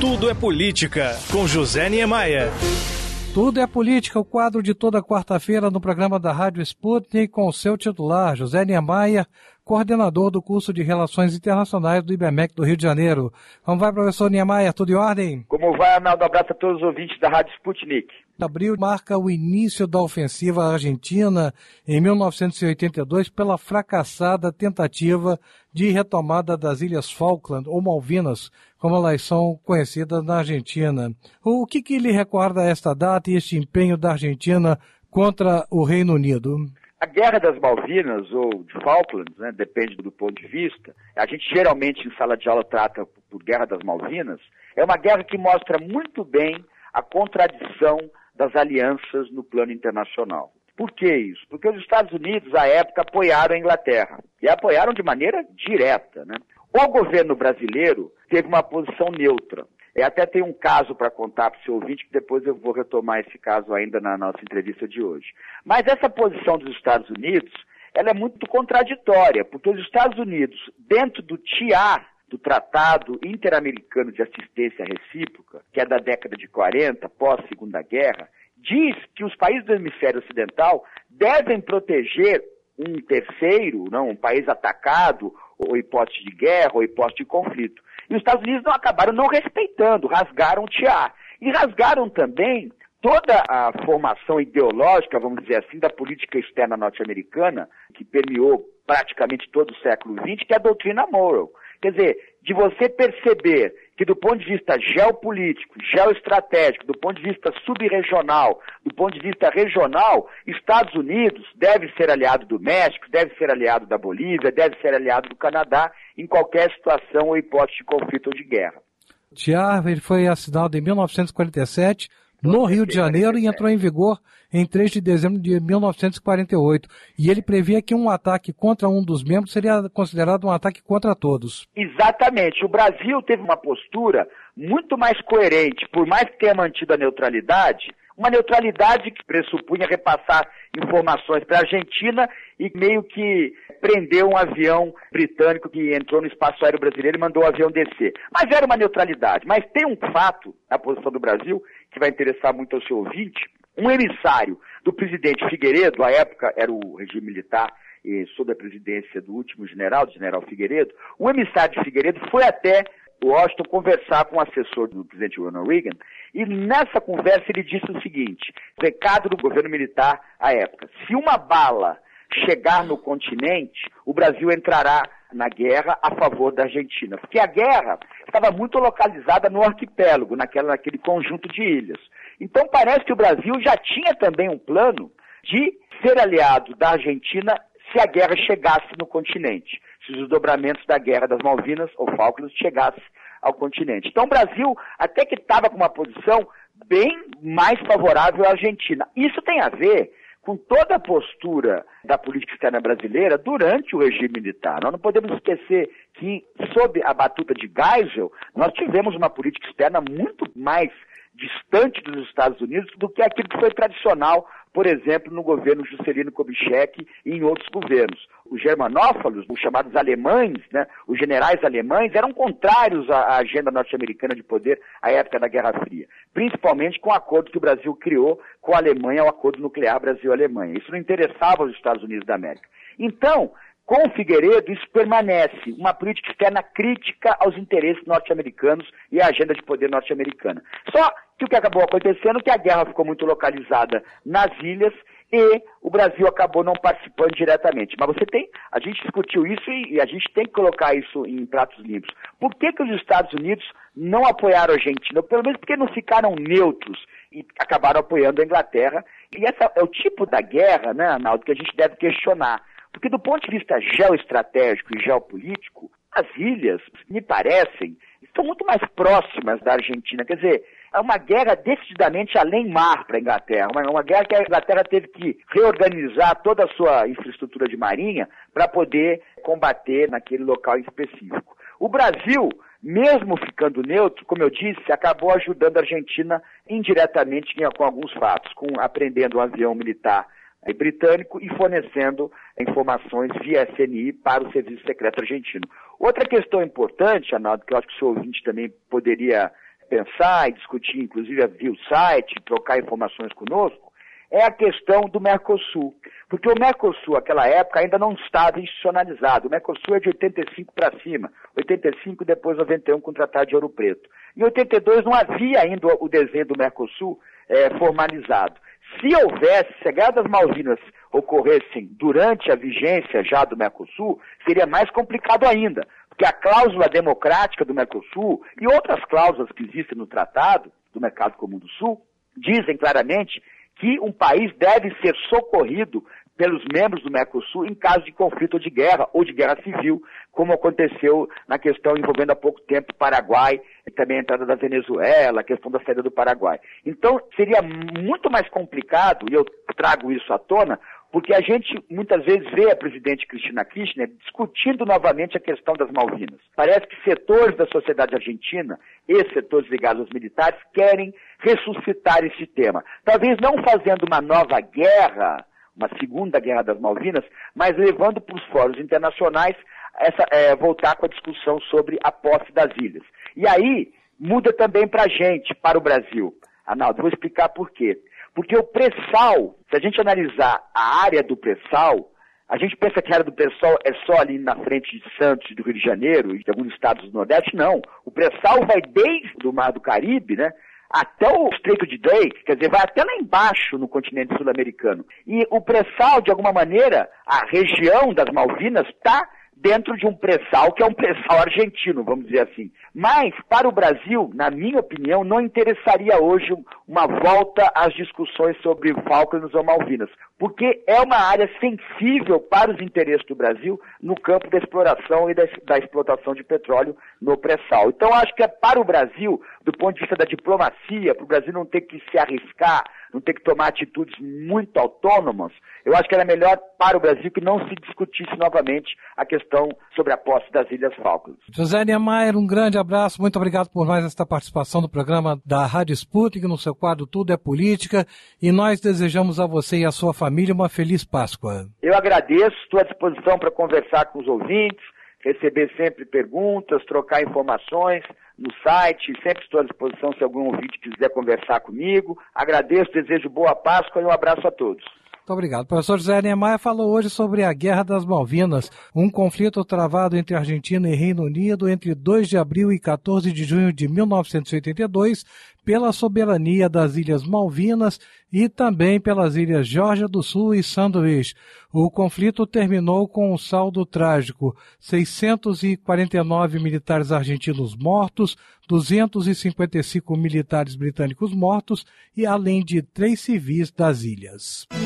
Tudo é Política, com José Niemeyer. Tudo é Política, o quadro de toda quarta-feira no programa da Rádio Sputnik com o seu titular, José Niemeyer, coordenador do curso de Relações Internacionais do IBMEC do Rio de Janeiro. Como vai, professor Niemeyer? Tudo em ordem? Como vai, Arnaldo? Abraço a todos os ouvintes da Rádio Sputnik. Abril marca o início da ofensiva argentina em 1982 pela fracassada tentativa de retomada das Ilhas Falkland ou Malvinas, como elas são conhecidas na Argentina. O que lhe recorda esta data e este empenho da Argentina contra o Reino Unido? A Guerra das Malvinas, ou de Falklands, né, depende do ponto de vista, a gente geralmente em sala de aula trata por Guerra das Malvinas, é uma guerra que mostra muito bem a contradição das alianças no plano internacional. Por que isso? Porque os Estados Unidos, à época, apoiaram a Inglaterra, e apoiaram de maneira direta, né? O governo brasileiro teve uma posição neutra. Até tem um caso para contar para o seu ouvinte, que depois eu vou retomar esse caso ainda na nossa entrevista de hoje. Mas essa posição dos Estados Unidos, ela é muito contraditória, porque os Estados Unidos, dentro do TIAR, do Tratado Interamericano de Assistência Recíproca, que é da década de 40, pós-Segunda Guerra, diz que os países do hemisfério ocidental devem proteger um terceiro, não, um país atacado, ou hipótese de guerra, ou hipótese de conflito. E os Estados Unidos acabaram não respeitando, rasgaram o TIAR. E rasgaram também toda a formação ideológica, vamos dizer assim, da política externa norte-americana, que permeou praticamente todo o século XX, que é a doutrina Monroe. Quer dizer, de você perceber que do ponto de vista geopolítico, geoestratégico, do ponto de vista subregional, do ponto de vista regional, Estados Unidos deve ser aliado do México, deve ser aliado da Bolívia, deve ser aliado do Canadá em qualquer situação ou hipótese de conflito ou de guerra. O TIAR foi assinado em 1947 no Rio de Janeiro e entrou em vigor em 3 de dezembro de 1948. E ele previa que um ataque contra um dos membros seria considerado um ataque contra todos. Exatamente. O Brasil teve uma postura muito mais coerente, por mais que tenha mantido a neutralidade, uma neutralidade que pressupunha repassar informações para a Argentina e meio que prendeu um avião britânico que entrou no espaço aéreo brasileiro e mandou o avião descer. Mas era uma neutralidade. Mas tem um fato na posição do Brasil que vai interessar muito ao seu ouvinte. Um emissário do presidente Figueiredo, à época era o regime militar sob a presidência do último general, do general Figueiredo, um emissário de Figueiredo foi até Washington conversar com o assessor do presidente Ronald Reagan, e nessa conversa ele disse o seguinte, recado do governo militar à época: se uma bala chegar no continente, o Brasil entrará na guerra a favor da Argentina, porque a guerra estava muito localizada no arquipélago, naquele conjunto de ilhas. Então parece que o Brasil já tinha também um plano de ser aliado da Argentina se a guerra chegasse no continente, se os desdobramentos da Guerra das Malvinas ou Falklands chegassem ao continente. Então o Brasil até que estava com uma posição bem mais favorável à Argentina. Isso tem a ver com toda a postura da política externa brasileira durante o regime militar. Nós não podemos esquecer que, sob a batuta de Geisel, nós tivemos uma política externa muito mais distante dos Estados Unidos do que aquilo que foi tradicional, por exemplo, no governo Juscelino Kubitschek e em outros governos. Os germanófilos, os chamados alemães, né, os generais alemães, eram contrários à agenda norte-americana de poder à época da Guerra Fria, principalmente com o acordo que o Brasil criou com a Alemanha, o acordo nuclear Brasil-Alemanha. Isso não interessava aos Estados Unidos da América. Então, com o Figueiredo, isso permanece uma política externa crítica aos interesses norte-americanos e à agenda de poder norte-americana. Só que o que acabou acontecendo é que a guerra ficou muito localizada nas ilhas e o Brasil acabou não participando diretamente. Mas a gente discutiu isso e a gente tem que colocar isso em pratos limpos. Por que os Estados Unidos não apoiaram a Argentina? Pelo menos porque não ficaram neutros e acabaram apoiando a Inglaterra. E esse é o tipo da guerra, né, Arnaldo, que a gente deve questionar. Porque do ponto de vista geoestratégico e geopolítico, as ilhas, me parecem, estão muito mais próximas da Argentina. Quer dizer, é uma guerra decididamente além mar para a Inglaterra. Uma guerra que a Inglaterra teve que reorganizar toda a sua infraestrutura de marinha para poder combater naquele local específico. O Brasil, mesmo ficando neutro, como eu disse, acabou ajudando a Argentina indiretamente com alguns fatos, apreendendo um avião militar britânico e fornecendo informações via SNI para o Serviço Secreto Argentino. Outra questão importante, Arnaldo, que eu acho que o seu ouvinte também poderia pensar e discutir, inclusive via o site, trocar informações conosco, é a questão do Mercosul. Porque o Mercosul, naquela época, ainda não estava institucionalizado. O Mercosul é de 85 para cima. 85 e depois 91 com o Tratado de Ouro Preto. Em 82 não havia ainda o desenho do Mercosul formalizado. Se houvesse, se a Guerra das Malvinas ocorressem durante a vigência já do Mercosul, seria mais complicado ainda. Porque a cláusula democrática do Mercosul e outras cláusulas que existem no Tratado do Mercado Comum do Sul dizem claramente que um país deve ser socorrido pelos membros do Mercosul em caso de conflito ou de guerra civil, como aconteceu na questão envolvendo há pouco tempo o Paraguai e também a entrada da Venezuela, a questão da saída do Paraguai. Então, seria muito mais complicado, e eu trago isso à tona, porque a gente muitas vezes vê a presidente Cristina Kirchner discutindo novamente a questão das Malvinas. Parece que setores da sociedade argentina e setores ligados aos militares querem ressuscitar esse tema. Talvez não fazendo uma nova guerra, uma segunda guerra das Malvinas, mas levando para os fóruns internacionais voltar com a discussão sobre a posse das ilhas. E aí muda também para a gente, para o Brasil. Arnaldo, vou explicar por quê. Porque o pré-sal, se a gente analisar a área do pré-sal, a gente pensa que a área do pré-sal é só ali na frente de Santos e do Rio de Janeiro e de alguns estados do Nordeste, não. O pré-sal vai desde o Mar do Caribe, né, até o Estreito de Drake, quer dizer, vai até lá embaixo no continente sul-americano. E o pré-sal, de alguma maneira, a região das Malvinas está dentro de um pré-sal que é um pré-sal argentino, vamos dizer assim. Mas, para o Brasil, na minha opinião, não interessaria hoje uma volta às discussões sobre Falklands ou Malvinas, porque é uma área sensível para os interesses do Brasil no campo da exploração e da explotação de petróleo no pré-sal. Então, acho que é para o Brasil, do ponto de vista da diplomacia, para o Brasil não ter que se arriscar, não ter que tomar atitudes muito autônomas, eu acho que era melhor para o Brasil que não se discutisse novamente a questão sobre a posse das Ilhas Falklands. José Niemeyer, um grande abraço, muito obrigado por mais esta participação do programa da Rádio Sputnik, no seu quadro Tudo é Política, e nós desejamos a você e a sua família uma feliz Páscoa. Eu agradeço, estou à disposição para conversar com os ouvintes, receber sempre perguntas, trocar informações no site, sempre estou à disposição se algum ouvinte quiser conversar comigo. Agradeço, desejo boa Páscoa e um abraço a todos. Muito obrigado. O professor José Niemeyer falou hoje sobre a Guerra das Malvinas, um conflito travado entre Argentina e Reino Unido entre 2 de abril e 14 de junho de 1982, pela soberania das Ilhas Malvinas e também pelas Ilhas Geórgia do Sul e Sandwich. O conflito terminou com um saldo trágico: 649 militares argentinos mortos, 255 militares britânicos mortos e além de 3 civis das ilhas.